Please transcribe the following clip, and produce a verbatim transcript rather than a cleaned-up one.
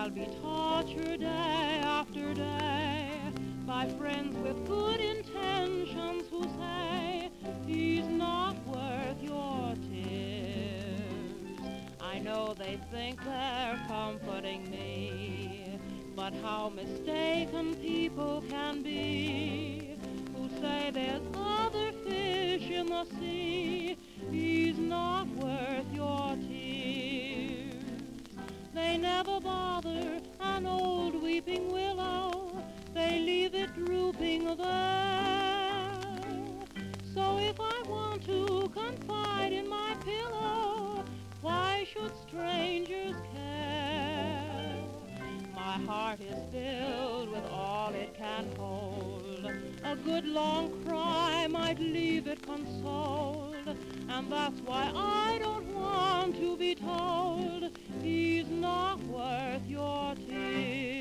I'll be tortured day after day by friends with good intentions who say he's not worth your tears. I know they think they're comforting me, but how mistaken people can be who say there's other fish in the sea. He's not worth your tears. They never bother an old weeping willow, they leave it drooping there. So if I want to confide in my pillow, why should strangers care? My heart is filled with all it can hold. A good long cry might leave it consoled, and that's why I don't want to be told he's not worth your tears.